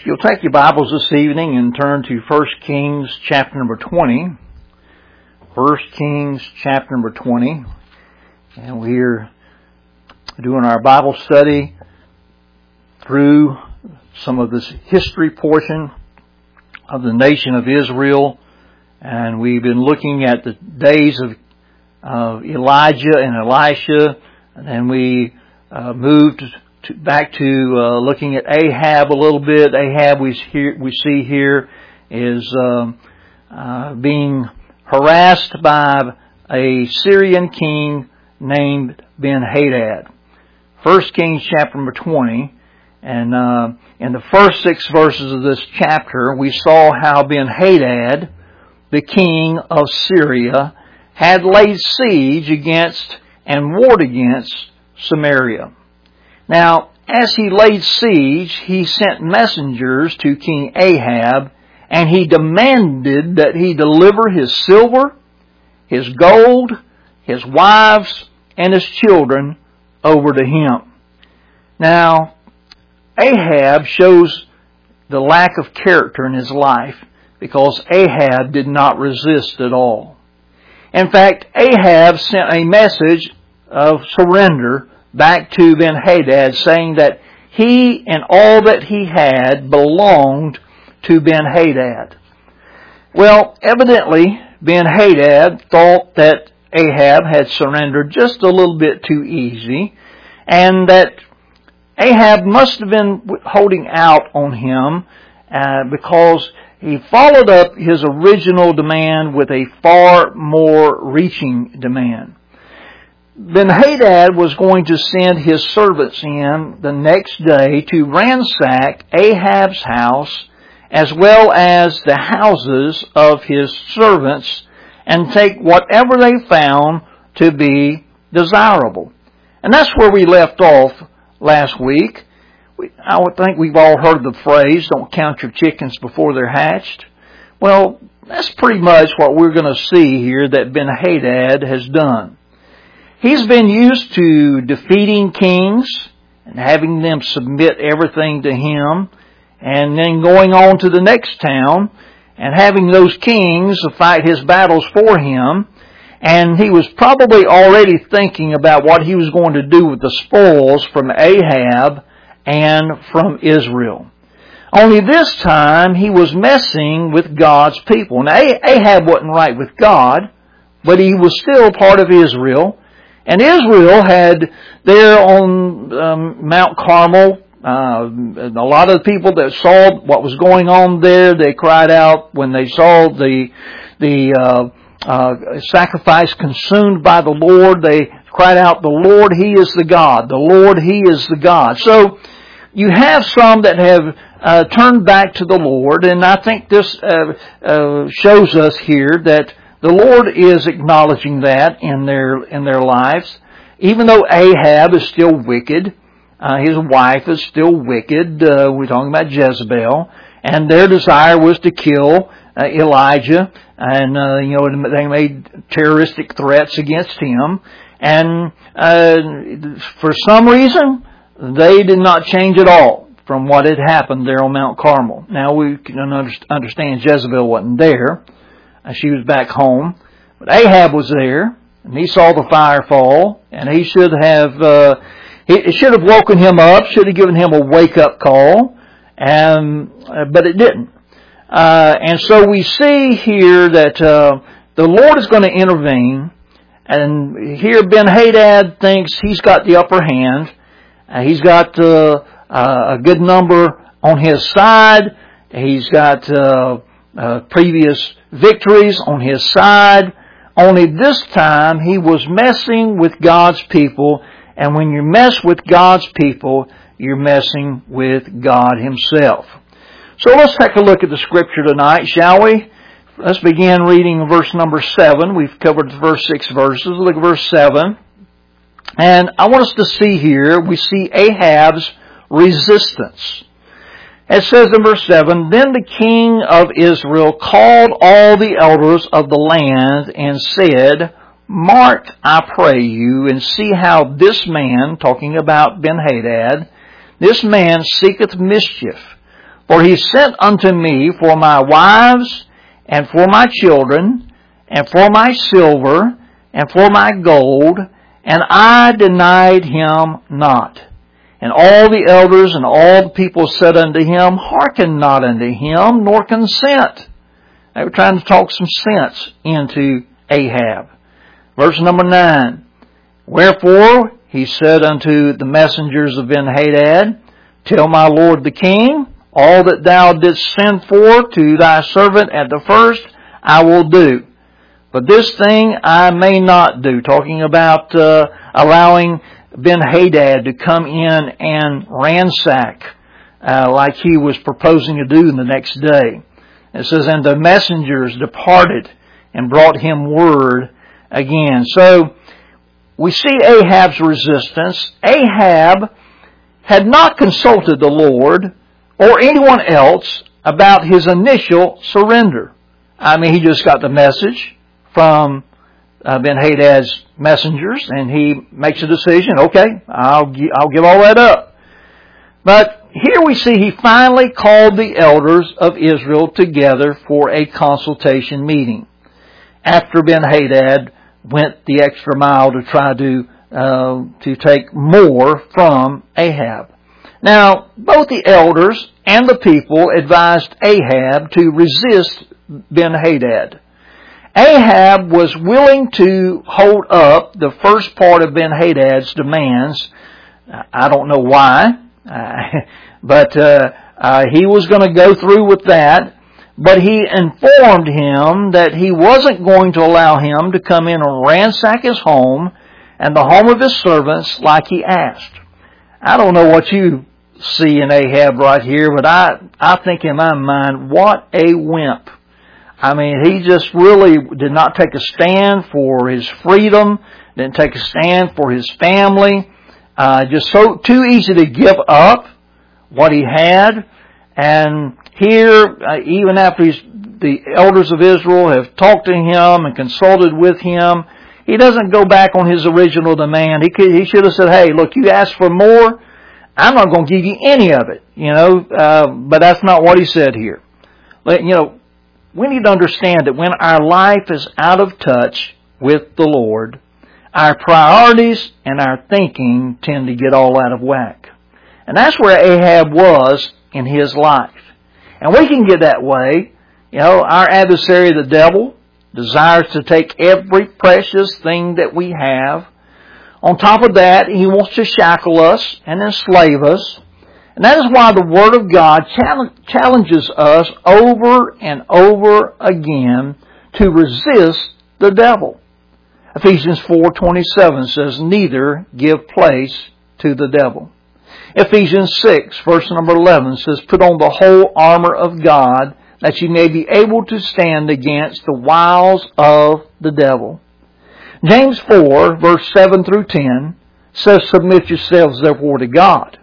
If you'll take your Bibles this evening and turn to 1 Kings chapter number 20. 1 Kings chapter number 20. And we're doing our Bible study through some of this history portion of the nation of Israel. And we've been looking at the days of Elijah and Elisha. And then we moved back to looking at Ahab a little bit. Ahab we see here is being harassed by a Syrian king named Ben-Hadad. 1 Kings chapter number 20. And in the first 6 verses of this chapter, we saw how Ben-Hadad, the king of Syria, had laid siege against and warred against Samaria. Now, as he laid siege, he sent messengers to King Ahab, and he demanded that he deliver his silver, his gold, his wives, and his children over to him. Now, Ahab shows the lack of character in his life because Ahab did not resist at all. In fact, Ahab sent a message of surrender back to Ben-Hadad, saying that he and all that he had belonged to Ben-Hadad. Well, evidently, Ben-Hadad thought that Ahab had surrendered just a little bit too easy, and that Ahab must have been holding out on him because he followed up his original demand with a far more reaching demand. Ben-Hadad was going to send his servants in the next day to ransack Ahab's house as well as the houses of his servants and take whatever they found to be desirable. And that's where we left off last week. I would think we've all heard the phrase, don't count your chickens before they're hatched. Well, that's pretty much what we're going to see here that Ben-Hadad has done. He's been used to defeating kings and having them submit everything to him, and then going on to the next town and having those kings fight his battles for him. And he was probably already thinking about what he was going to do with the spoils from Ahab and from Israel. Only this time he was messing with God's people. Now Ahab wasn't right with God, but he was still part of Israel. And Israel had there on Mount Carmel, a lot of the people that saw what was going on there, they cried out when they saw the sacrifice consumed by the Lord. They cried out, "The Lord, He is the God. The Lord, He is the God." So you have some that have turned back to the Lord, and I think this shows us here that the Lord is acknowledging that in their lives. Even though Ahab is still wicked, his wife is still wicked. We're talking about Jezebel, and their desire was to kill Elijah, and they made terroristic threats against him. And for some reason, they did not change at all from what had happened there on Mount Carmel. Now we can understand Jezebel wasn't there. She was back home. But Ahab was there, and he saw the fire fall, and he should have woken him up, should have given him a wake-up call, but it didn't. And so we see here that the Lord is going to intervene, and here Ben-Hadad thinks he's got the upper hand. He's got a good number on his side. He's got previous victories on his side. Only this time he was messing with God's people, and when you mess with God's people, you're messing with God Himself. So let's take a look at the Scripture tonight, shall we? Let's begin reading verse number 7. We've covered the first 6 verses. Look at verse 7. And I want us to see here, we see Ahab's resistance. It says in verse 7, "Then the king of Israel called all the elders of the land and said, Mark, I pray you, and see how this man," talking about Ben-Hadad, "this man seeketh mischief. For he sent unto me for my wives, and for my children, and for my silver, and for my gold, and I denied him not. And all the elders and all the people said unto him, Hearken not unto him, nor consent. They were trying to talk some sense into Ahab. Verse number 9. Wherefore he said unto the messengers of Ben-Hadad, Tell my lord the king, all that thou didst send for to thy servant at the first, I will do. But this thing I may not do. Talking about allowing Ben-Hadad to come in and ransack like he was proposing to do the next day. It says, And the messengers departed and brought him word again. So we see Ahab's resistance. Ahab had not consulted the Lord or anyone else about his initial surrender. I mean, he just got the message from Ben-Hadad's messengers, and he makes a decision. Okay, I'll give all that up. But here we see he finally called the elders of Israel together for a consultation meeting after Ben-Hadad went the extra mile to try to take more from Ahab. Now, both the elders and the people advised Ahab to resist Ben-Hadad. Ahab was willing to hold up the first part of Ben-Hadad's demands. I don't know why, but he was going to go through with that. But he informed him that he wasn't going to allow him to come in and ransack his home and the home of his servants like he asked. I don't know what you see in Ahab right here, but I think in my mind, what a wimp. I mean, he just really did not take a stand for his freedom, didn't take a stand for his family. Just too easy to give up what he had. And here, even after the elders of Israel have talked to him and consulted with him, he doesn't go back on his original demand. He should have said, hey, look, you asked for more, I'm not going to give you any of it, but that's not what he said here. But, we need to understand that when our life is out of touch with the Lord, our priorities and our thinking tend to get all out of whack. And that's where Ahab was in his life. And we can get that way. Our adversary, the devil, desires to take every precious thing that we have. On top of that, he wants to shackle us and enslave us. And that is why the Word of God challenges us over and over again to resist the devil. Ephesians 4:27 says, Neither give place to the devil. Ephesians 6, verse number 11 says, Put on the whole armor of God, that you may be able to stand against the wiles of the devil. James 4, verse 7 through 10 says, Submit yourselves therefore to God.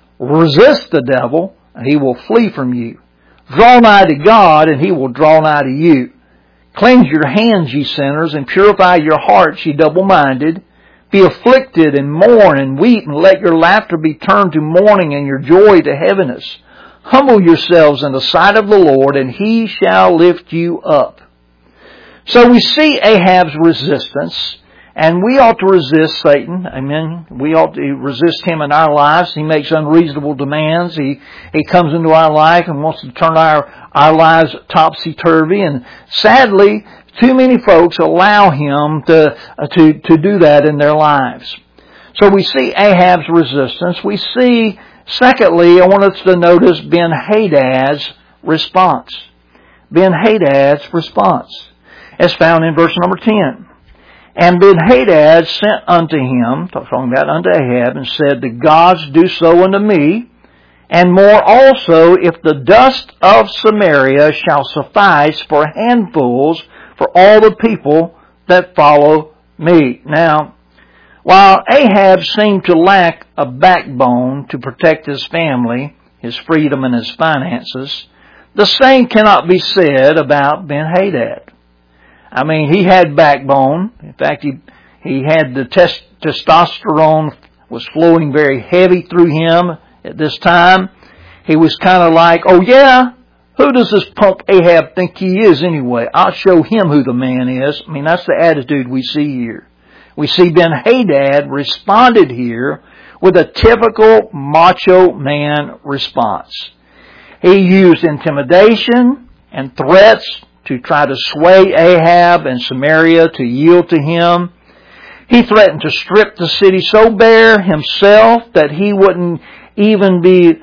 Resist the devil, and he will flee from you. Draw nigh to God, and he will draw nigh to you. Cleanse your hands, ye sinners, and purify your hearts, ye double-minded. Be afflicted and mourn and weep, and let your laughter be turned to mourning and your joy to heaviness. Humble yourselves in the sight of the Lord, and he shall lift you up. So we see Ahab's resistance, and we ought to resist Satan. Amen. We ought to resist him in our lives. He makes unreasonable demands. He comes into our life and wants to turn our lives topsy-turvy. And sadly, too many folks allow him to do that in their lives. So we see Ahab's resistance. We see, secondly, I want us to notice Ben-Hadad's response. Ben-Hadad's response. As found in verse number 10. And Ben-Hadad sent unto him, talking about unto Ahab, and said, The gods do so unto me, and more also, if the dust of Samaria shall suffice for handfuls for all the people that follow me. Now, while Ahab seemed to lack a backbone to protect his family, his freedom, and his finances, the same cannot be said about Ben-Hadad. I mean, he had backbone. In fact, he had the testosterone was flowing very heavy through him at this time. He was kind of like, oh yeah, who does this punk Ahab think he is anyway? I'll show him who the man is. I mean, that's the attitude we see here. We see Ben-Hadad responded here with a typical macho man response. He used intimidation and threats to try to sway Ahab and Samaria to yield to him. He threatened to strip the city so bare himself that there wouldn't even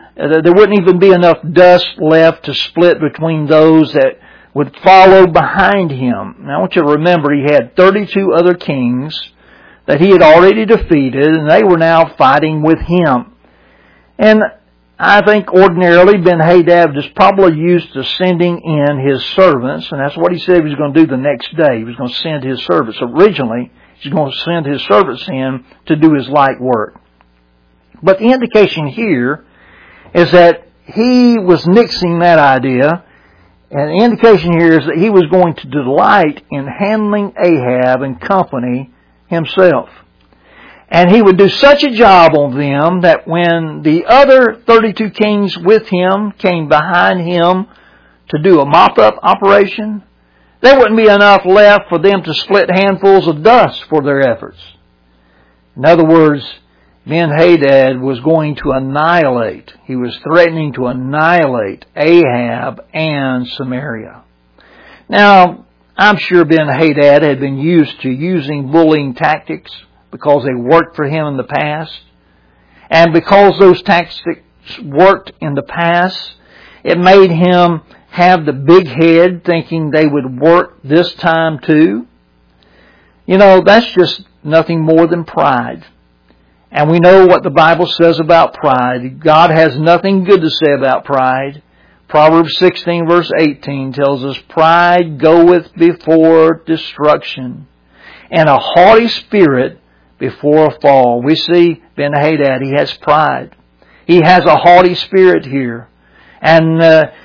be enough dust left to split between those that would follow behind him. Now I want you to remember he had 32 other kings that he had already defeated, and they were now fighting with him. And I think ordinarily Ben-Hadad is probably used to sending in his servants, and that's what he said he was going to do the next day. He was going to send his servants. Originally, he's going to send his servants in to do his light work. But the indication here is that he was nixing that idea, and the indication here is that he was going to delight in handling Ahab and company himself. And he would do such a job on them that when the other 32 kings with him came behind him to do a mop-up operation, there wouldn't be enough left for them to split handfuls of dust for their efforts. In other words, Ben-Hadad was going to annihilate, he was threatening to annihilate Ahab and Samaria. Now, I'm sure Ben-Hadad had been used to using bullying tactics because they worked for him in the past. And because those tactics worked in the past, it made him have the big head thinking they would work this time too. You know, that's just nothing more than pride. And we know what the Bible says about pride. God has nothing good to say about pride. Proverbs 16 verse 18 tells us, pride goeth before destruction, and a haughty spirit before a fall. We see Ben-Hadad, he has pride. He has a haughty spirit here. And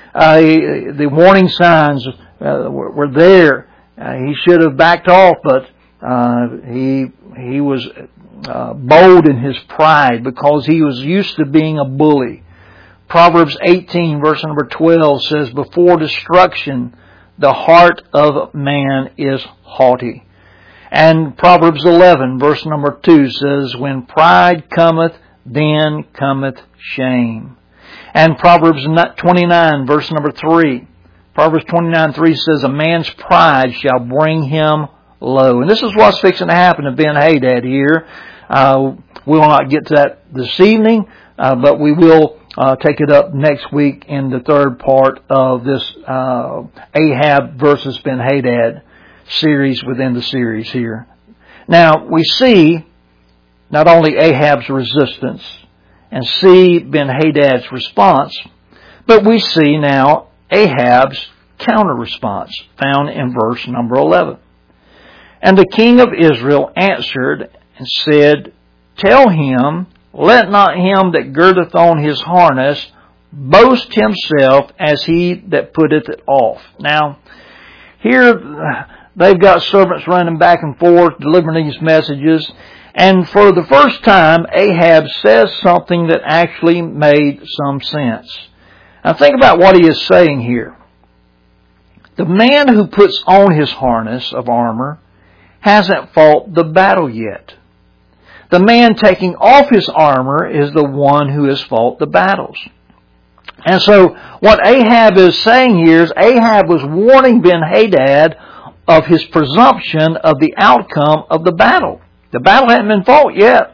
the warning signs were there. He should have backed off, but he was bold in his pride because he was used to being a bully. Proverbs 18 verse number 12 says, before destruction the heart of man is haughty. And Proverbs 11 verse number 2 says, when pride cometh, then cometh shame. And Proverbs 29 verse number 3. Proverbs 29:3 says, a man's pride shall bring him low. And this is what's fixing to happen to Ben-Hadad here. We will not get to that this evening, but we will take it up next week in the third part of this Ahab versus Ben-Hadad series within the series here. Now, we see not only Ahab's resistance and see Ben-Hadad's response, but we see now Ahab's counter-response found in verse number 11. And the king of Israel answered and said, tell him, let not him that girdeth on his harness boast himself as he that putteth it off. Now, here they've got servants running back and forth, delivering these messages. And for the first time, Ahab says something that actually made some sense. Now think about what he is saying here. The man who puts on his harness of armor hasn't fought the battle yet. The man taking off his armor is the one who has fought the battles. And so what Ahab is saying here is Ahab was warning Ben-Hadad of his presumption of the outcome of the battle. The battle hadn't been fought yet.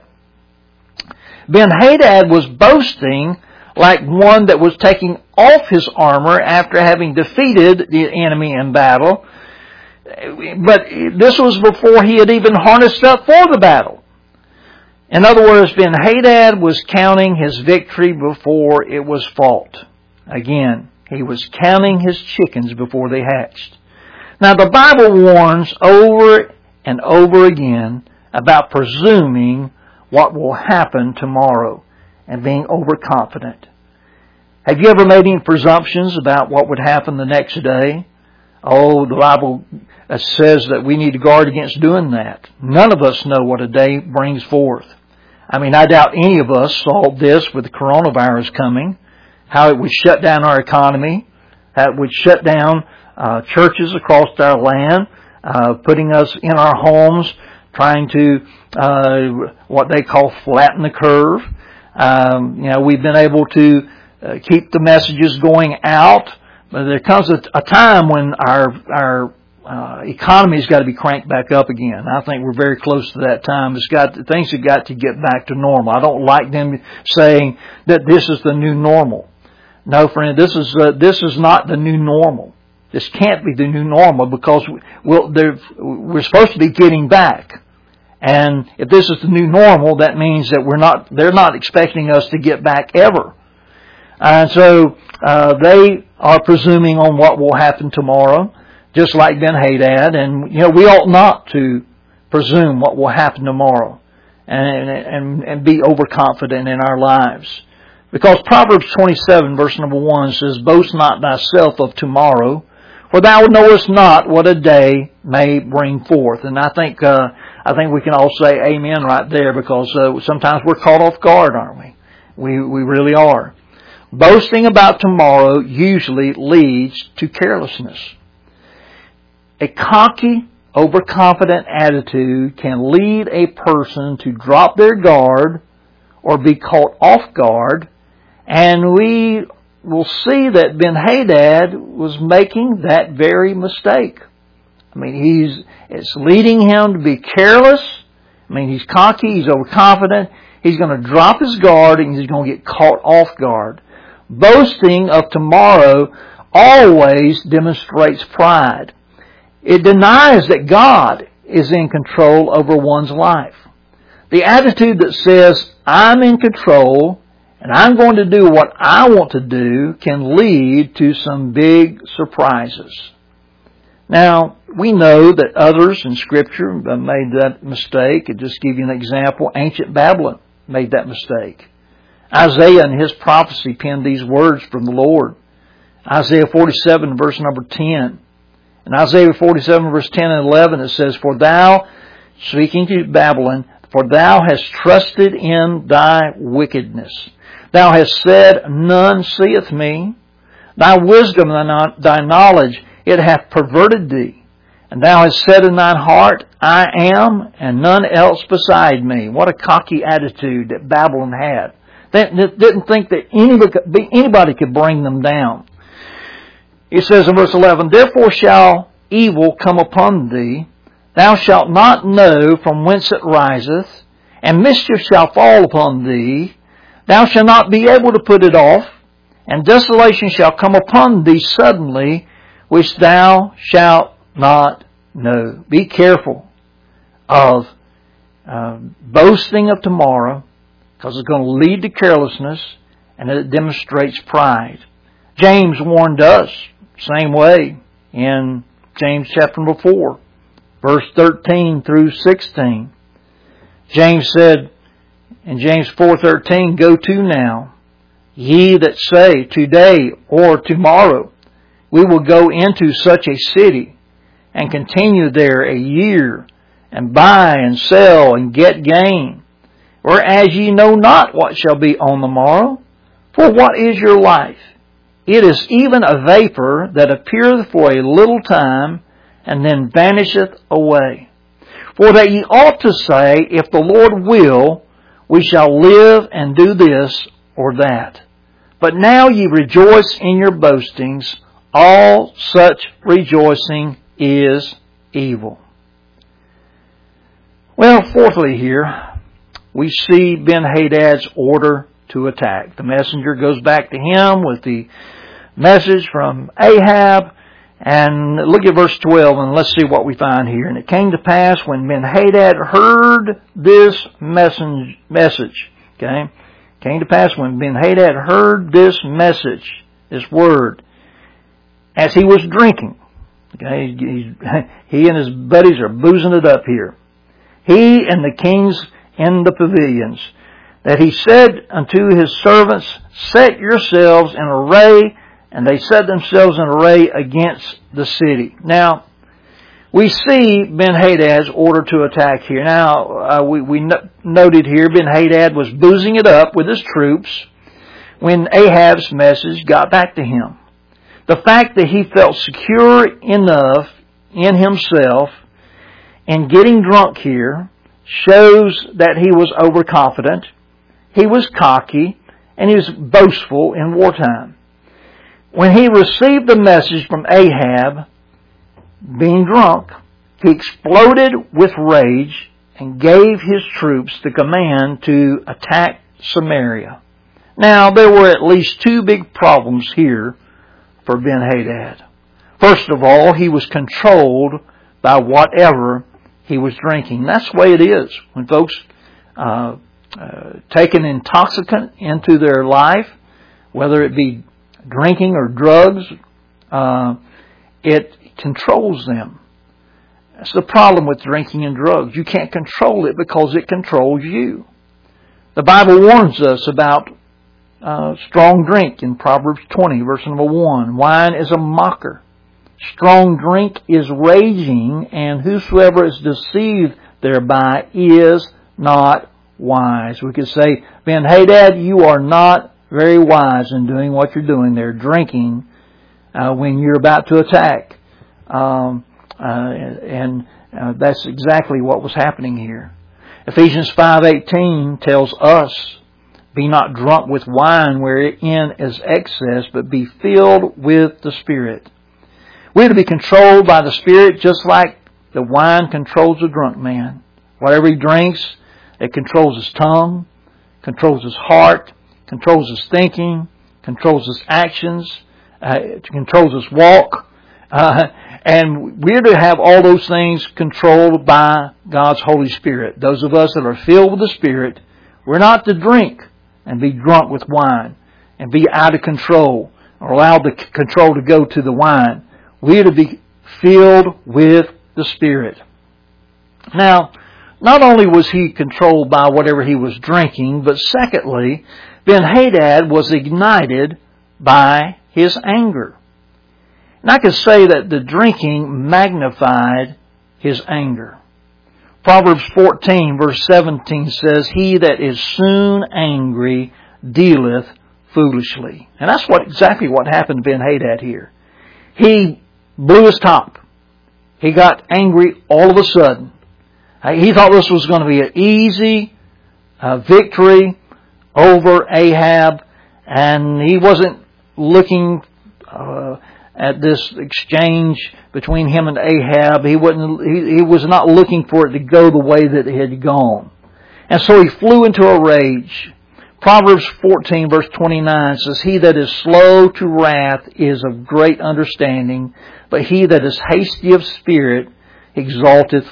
Ben-Hadad was boasting like one that was taking off his armor after having defeated the enemy in battle. But this was before he had even harnessed up for the battle. In other words, Ben-Hadad was counting his victory before it was fought. Again, he was counting his chickens before they hatched. Now, the Bible warns over and over again about presuming what will happen tomorrow and being overconfident. Have you ever made any presumptions about what would happen the next day? Oh, the Bible says that we need to guard against doing that. None of us know what a day brings forth. I mean, I doubt any of us saw this with the coronavirus coming. how it would shut down our economy, how it would shut down churches across our land, putting us in our homes, trying to what they call flatten the curve. We've been able to keep the messages going out, but there comes a time when our economy's got to be cranked back up again. I think we're very close to that time. Things have got to get back to normal. I don't like them saying that this is the new normal. No, friend, this is not the new normal. This can't be the new normal because we're supposed to be getting back. And if this is the new normal, that means that they're not expecting us to get back ever. And so they are presuming on what will happen tomorrow, just like Ben-Hadad. And we ought not to presume what will happen tomorrow and be overconfident in our lives. Because Proverbs 27 verse number 1 says, "Boast not thyself of tomorrow, for thou knowest not what a day may bring forth." And I think we can all say amen right there, because sometimes we're caught off guard, aren't we? We really are. Boasting about tomorrow usually leads to carelessness. A cocky, overconfident attitude can lead a person to drop their guard or be caught off guard, and we will see that Ben-Hadad was making that very mistake. I mean, it's leading him to be careless. I mean, he's cocky, he's overconfident, he's going to drop his guard, and he's going to get caught off guard. Boasting of tomorrow always demonstrates pride. It denies that God is in control over one's life. The attitude that says, I'm in control and I'm going to do what I want to do can lead to some big surprises. Now, we know that others in Scripture made that mistake. I'll just give you an example. Ancient Babylon made that mistake. Isaiah in his prophecy penned these words from the Lord. Isaiah 47 verse number 10. In Isaiah 47 verse 10 and 11 it says, "For thou," speaking to Babylon, "for thou hast trusted in thy wickedness. Thou hast said, None seeth me. Thy wisdom and thy knowledge, it hath perverted thee. And thou hast said in thine heart, I am, and none else beside me." What a cocky attitude that Babylon had. They didn't think that anybody could bring them down. It says in verse 11, "Therefore shall evil come upon thee. Thou shalt not know from whence it riseth, and mischief shall fall upon thee. Thou shalt not be able to put it off, and desolation shall come upon thee suddenly, which thou shalt not know." Be careful of boasting of tomorrow, because it's going to lead to carelessness, and it demonstrates pride. James warned us, same way, in James chapter number 4, verse 13 through 16. James said in James 4:13, "Go to now, ye that say, today or tomorrow, we will go into such a city, and continue there a year, and buy and sell and get gain. Whereas ye know not what shall be on the morrow. For what is your life? It is even a vapor that appeareth for a little time, and then vanisheth away. For that ye ought to say, If the Lord will, we shall live and do this or that. But now ye rejoice in your boastings. All such rejoicing is evil." Well, fourthly here, we see Ben-Hadad's order to attack. The messenger goes back to him with the message from Ahab. And look at verse 12 and let's see what we find here. "And it came to pass when Ben-Hadad heard this message." Okay? Came to pass when Ben-Hadad heard this message, this word, as he was drinking. Okay? He and his buddies are boozing it up here. He and the kings in the pavilions, that he said unto his servants, "Set yourselves in array," and they set themselves in array against the city. Now, we see Ben-Hadad's order to attack here. Now, we noted here Ben-Hadad was boozing it up with his troops when Ahab's message got back to him. The fact that he felt secure enough in himself and getting drunk here shows that he was overconfident, he was cocky, and he was boastful in wartime. When he received the message from Ahab, being drunk, he exploded with rage and gave his troops the command to attack Samaria. Now, there were at least two big problems here for Ben-Hadad. First of all, he was controlled by whatever he was drinking. That's the way it is. When folks take an intoxicant into their life, whether it be drinking or drugs, it controls them. That's the problem with drinking and drugs. You can't control it because it controls you. The Bible warns us about strong drink in Proverbs 20, verse number 1. Wine is a mocker. Strong drink is raging, and whosoever is deceived thereby is not wise. We could say, Ben-Hadad, you are not very wise in doing what you're doing there, drinking when you're about to attack. And that's exactly what was happening here. Ephesians 5:18 tells us, be not drunk with wine wherein is excess, but be filled with the Spirit. We're to be controlled by the Spirit just like the wine controls a drunk man. Whatever he drinks, it controls his tongue, controls his heart, controls his thinking, controls his actions, it controls his walk. And we're to have all those things controlled by God's Holy Spirit. Those of us that are filled with the Spirit, we're not to drink and be drunk with wine and be out of control or allow the control to go to the wine. We're to be filled with the Spirit. Now, not only was he controlled by whatever he was drinking, but secondly, Ben-Hadad was ignited by his anger. And I could say that the drinking magnified his anger. Proverbs 14 verse 17 says, he that is soon angry dealeth foolishly. And that's exactly what happened to Ben-Hadad here. He blew his top. He got angry all of a sudden. He thought this was going to be an easy victory over Ahab, and he wasn't looking at this exchange between him and Ahab. He was not looking for it to go the way that it had gone. And so he flew into a rage. Proverbs 14 verse 29 says, he that is slow to wrath is of great understanding, but he that is hasty of spirit exalteth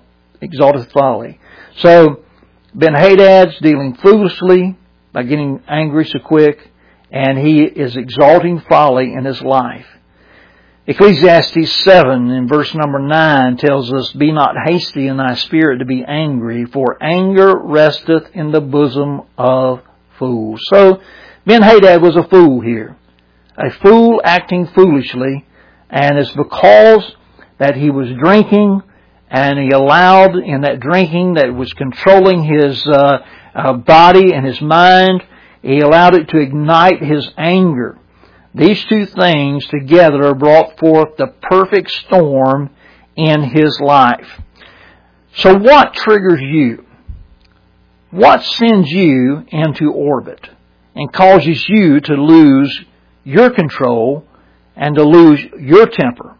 folly. So Ben-Hadad's dealing foolishly by getting angry so quick, and he is exalting folly in his life. Ecclesiastes 7 in verse number 9 tells us, be not hasty in thy spirit to be angry, for anger resteth in the bosom of fools. So Ben-Hadad was a fool here. A fool acting foolishly, and it's because that he was drinking, and he allowed in that drinking that was controlling his body and his mind, he allowed it to ignite his anger. These two things together brought forth the perfect storm in his life. So what triggers you? What sends you into orbit and causes you to lose your control and to lose your temper?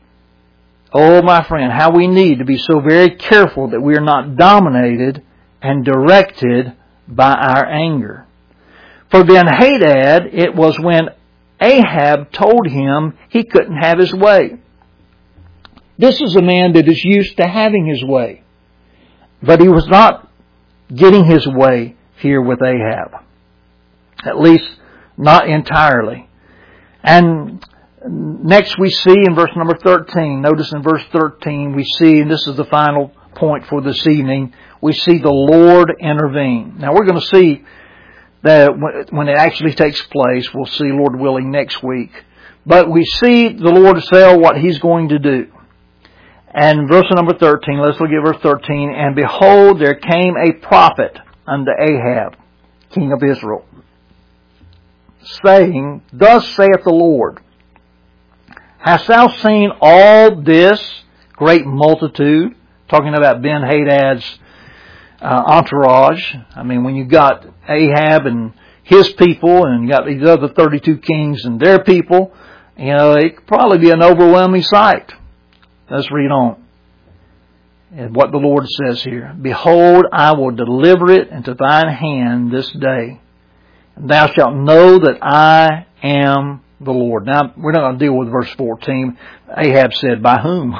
Oh, my friend, how we need to be so very careful that we are not dominated and directed by our anger. For Ben-Hadad, it was when Ahab told him he couldn't have his way. This is a man that is used to having his way. But he was not getting his way here with Ahab. At least not entirely. And next we see in verse number 13, notice in verse 13 we see, and this is the final point for this evening, we see the Lord intervene. Now we're going to see that when it actually takes place, we'll see, Lord willing, next week. But we see the Lord say what He's going to do. And verse number 13, let's look at verse 13. And behold, there came a prophet unto Ahab, king of Israel. saying, Thus saith the Lord, Hast thou seen all this great multitude? Talking about Ben-Hadad's entourage. I mean, when you got Ahab and his people, and you got these other 32 kings and their people, it could probably be an overwhelming sight. Let's read on. And what the Lord says here. Behold, I will deliver it into thine hand this day. And thou shalt know that I am the Lord. Now, we're not going to deal with verse 14. Ahab said, by whom?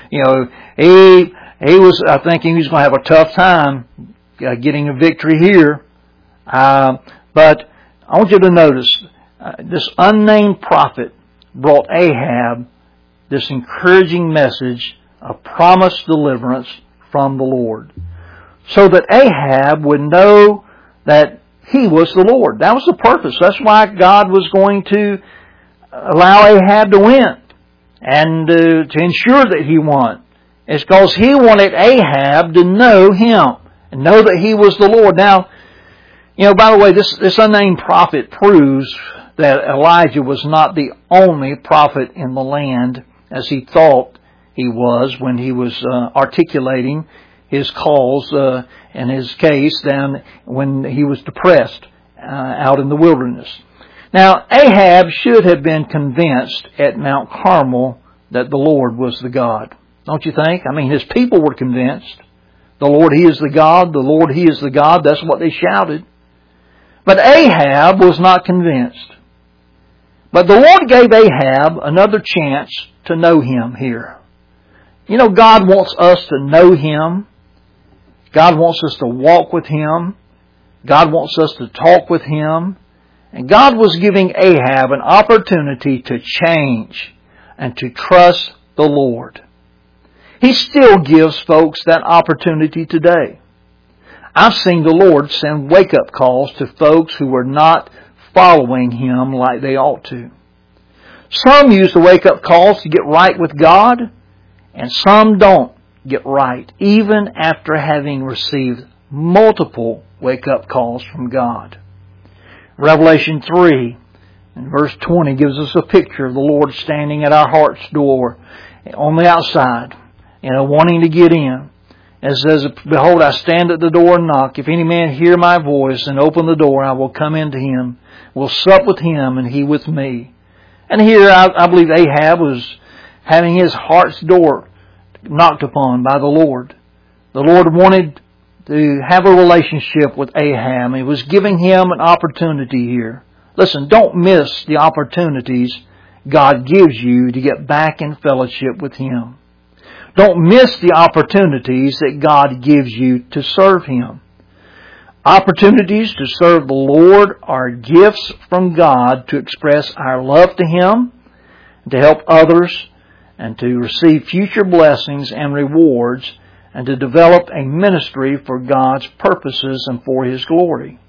He was thinking he was going to have a tough time getting a victory here. But I want you to notice, this unnamed prophet brought Ahab this encouraging message of promised deliverance from the Lord, so that Ahab would know that he was the Lord. That was the purpose. That's why God was going to allow Ahab to win and to ensure that he won. It's because he wanted Ahab to know him and know that he was the Lord. Now, by the way, this unnamed prophet proves that Elijah was not the only prophet in the land as he thought he was when he was articulating his calls and his case down when he was depressed out in the wilderness. Now, Ahab should have been convinced at Mount Carmel that the Lord was the God. Don't you think? I mean, his people were convinced. The Lord, He is the God. The Lord, He is the God. That's what they shouted. But Ahab was not convinced. But the Lord gave Ahab another chance to know Him here. God wants us to know Him. God wants us to walk with Him. God wants us to talk with Him. And God was giving Ahab an opportunity to change and to trust the Lord. He still gives folks that opportunity today. I've seen the Lord send wake-up calls to folks who are not following Him like they ought to. Some use the wake-up calls to get right with God, and some don't get right, even after having received multiple wake-up calls from God. Revelation 3 and verse 20 gives us a picture of the Lord standing at our heart's door on the outside, wanting to get in. It says, Behold, I stand at the door and knock. If any man hear my voice and open the door, I will come into him, will sup with him, and he with me. And here I believe Ahab was having his heart's door knocked upon by the Lord. The Lord wanted to have a relationship with Ahab. He was giving him an opportunity here. Listen, don't miss the opportunities God gives you to get back in fellowship with Him. Don't miss the opportunities that God gives you to serve Him. Opportunities to serve the Lord are gifts from God to express our love to Him, to help others, and to receive future blessings and rewards, and to develop a ministry for God's purposes and for His glory.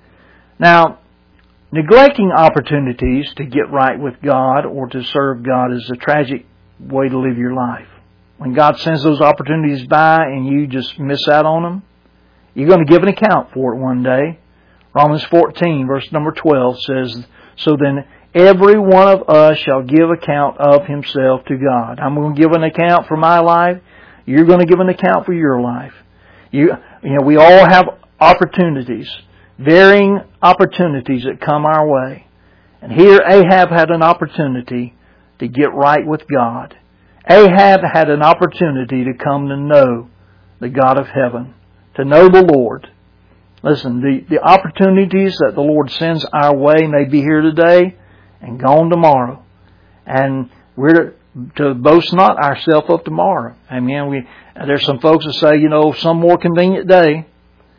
Now, neglecting opportunities to get right with God or to serve God is a tragic way to live your life. When God sends those opportunities by and you just miss out on them, you're going to give an account for it one day. Romans 14, verse number 12 says, So then every one of us shall give account of himself to God. I'm going to give an account for my life. You're going to give an account for your life. We all have opportunities, varying opportunities that come our way. And here Ahab had an opportunity to get right with God. Ahab had an opportunity to come to know the God of heaven, to know the Lord. Listen, the opportunities that the Lord sends our way may be here today and gone tomorrow. And we're to boast not ourselves of tomorrow. Amen. There's some folks that say, some more convenient day.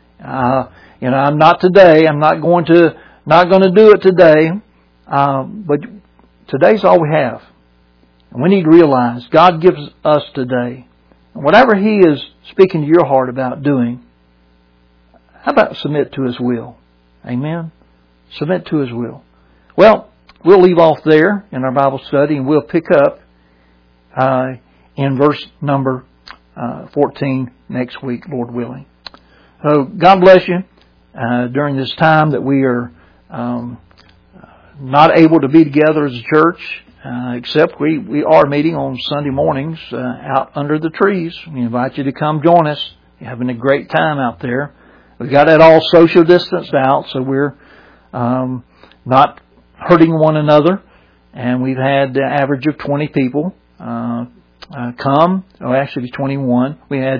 I'm not today. I'm not going to do it today. But today's all we have. And we need to realize God gives us today. And whatever He is speaking to your heart about doing, how about submit to His will? Amen. Submit to His will. Well, we'll leave off there in our Bible study, and we'll pick up in verse number 14 next week, Lord willing. So God bless you during this time that we are not able to be together as a church, except we are meeting on Sunday mornings out under the trees. We invite you to come join us. You're having a great time out there. We got it all social distanced out, so we're not hurting one another. And we've had the average of 20 people come. Oh, actually 21. We had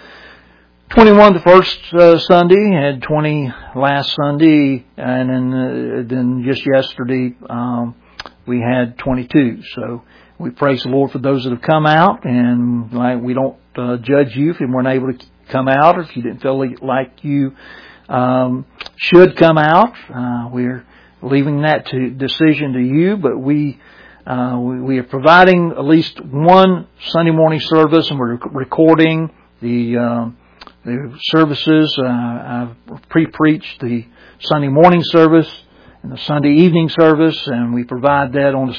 21 the first Sunday, had 20 last Sunday, and then just yesterday we had 22. So we praise the Lord for those that have come out, and we don't judge you if you weren't able to come out or if you didn't feel like you should come out. We're leaving that decision to you, but we are providing at least one Sunday morning service, and we're recording the services. I've pre-preached the Sunday morning service and the Sunday evening service, and we provide that on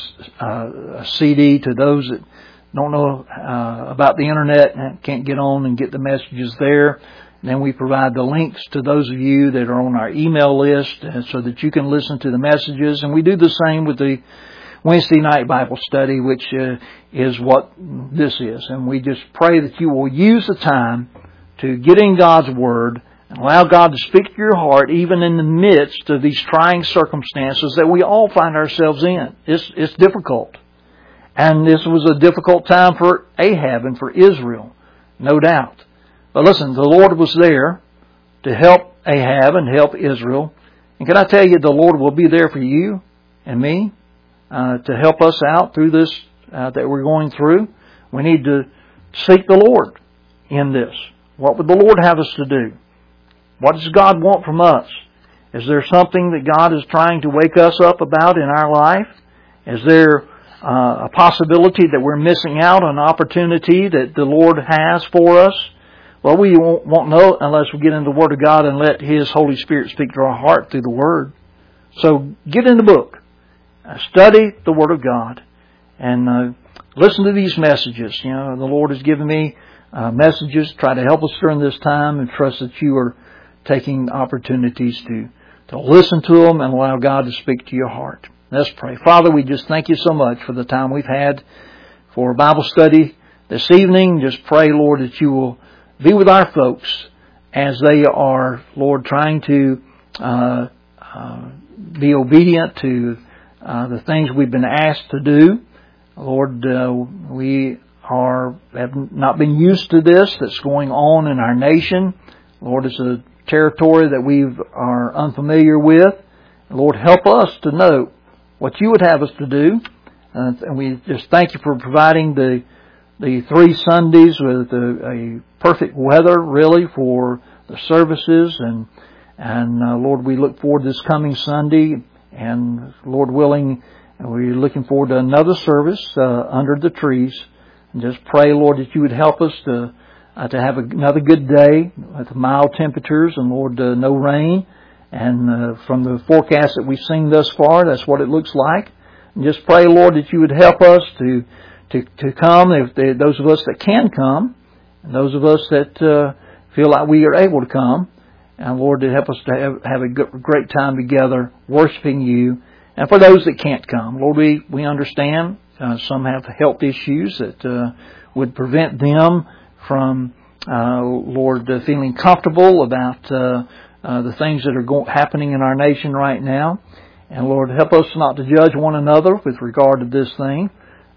a CD to those that don't know about the internet and can't get on and get the messages there. And then we provide the links to those of you that are on our email list so that you can listen to the messages. And we do the same with the Wednesday night Bible study, which is what this is. And we just pray that you will use the time to get in God's Word and allow God to speak to your heart even in the midst of these trying circumstances that we all find ourselves in. It's difficult. And this was a difficult time for Ahab and for Israel, no doubt. But listen, the Lord was there to help Ahab and help Israel. And can I tell you, the Lord will be there for you and me to help us out through this that we're going through. We need to seek the Lord in this. What would the Lord have us to do? What does God want from us? Is there something that God is trying to wake us up about in our life? Is there a possibility that we're missing out on an opportunity that the Lord has for us? Well, we won't know unless we get into the Word of God and let His Holy Spirit speak to our heart through the Word. So get in the book. Study the Word of God. And listen to these messages. You know, the Lord has given me messages. Try to help us during this time, and trust that you are taking opportunities to listen to them and allow God to speak to your heart. Let's pray. Father, we just thank you so much for the time we've had for Bible study this evening. Just pray, Lord, that you will be with our folks as they are, Lord, trying to be obedient to the things we've been asked to do. Lord, we have not been used to this that's going on in our nation. Lord, it's a territory that we are unfamiliar with. Lord, help us to know what you would have us to do. And we just thank you for providing the 3 Sundays with a perfect weather, really, for the services. And Lord, we look forward to this coming Sunday. And Lord willing, we're looking forward to another service under the trees. And just pray, Lord, that you would help us to have another good day with mild temperatures and, Lord, no rain. And from the forecast that we've seen thus far, that's what it looks like. And just pray, Lord, that you would help us to come, those of us that can come, and those of us that feel like we are able to come. And Lord, to help us to have a great time together worshiping you. And for those that can't come, Lord, we understand some have health issues that would prevent them from, Lord, feeling comfortable about the things that are happening in our nation right now. And Lord, help us not to judge one another with regard to this thing.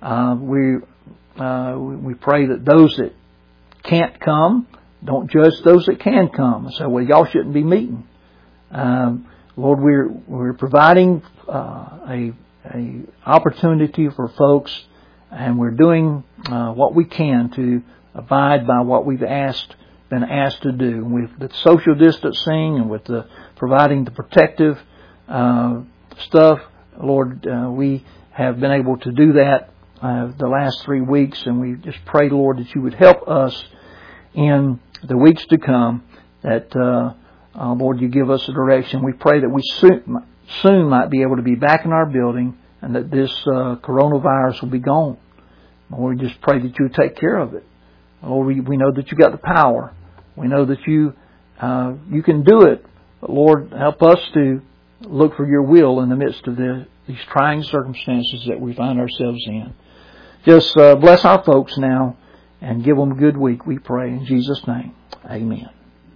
We pray that those that can't come, don't judge those that can come. And say, well, y'all shouldn't be meeting. Lord, we're providing a opportunity for folks, and we're doing what we can to abide by what we've been asked to do. With the social distancing and with the providing the protective stuff, Lord, we have been able to do that the last 3 weeks, and we just pray, Lord, that you would help us in the weeks to come, that, Lord, you give us a direction. We pray that we soon might be able to be back in our building, and that this coronavirus will be gone. Lord, we just pray that you would take care of it. Lord, we know that you got the power. We know that you can do it. But Lord, help us to look for your will in the midst of these trying circumstances that we find ourselves in. Just bless our folks now and give them a good week, we pray. In Jesus' name, amen.